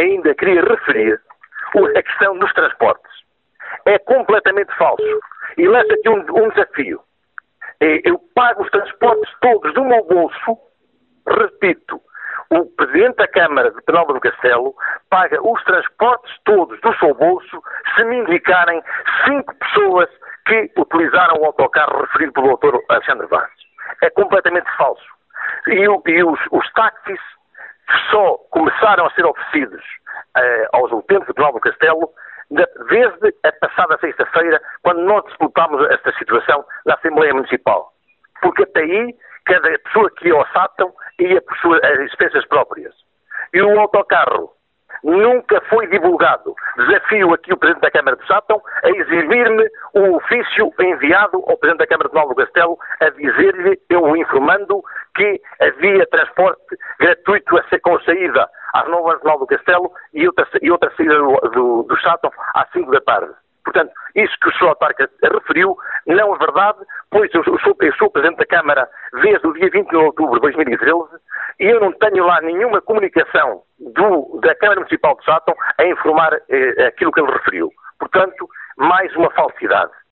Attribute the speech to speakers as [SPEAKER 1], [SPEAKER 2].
[SPEAKER 1] ainda queria referir a questão dos transportes. É completamente falso. E lança aqui um desafio. Eu pago os transportes todos do meu bolso, repito, o Presidente da Câmara de Penalva do Castelo paga os transportes todos do seu bolso se me indicarem 5 pessoas que utilizaram o autocarro referido pelo Dr. Alexandre Vaz. É completamente falso. E os táxis só começaram a ser oferecidos aos utentes de Penalva do Castelo desde a passada sexta-feira, quando nós disputámos esta situação na Assembleia Municipal. Porque até aí, cada pessoa que ia ao Sátão ia por suas despesas próprias. E o autocarro nunca foi divulgado. Desafio aqui o Presidente da Câmara de Sátão a exibir-me um ofício enviado ao Presidente da Câmara de Penalva do Castelo a dizer-lhe, eu informando, que havia transporte gratuito a ser com saída às 9 de Penalva do Castelo e outra saída do Sátão às 5 da tarde. Portanto, isso que o Sr. Autarca referiu não é verdade, pois eu sou Presidente da Câmara desde o dia 20 de outubro de 2013 e eu não tenho lá nenhuma comunicação da Câmara Municipal de Sátão a informar aquilo que ele referiu. Portanto, mais uma falsidade.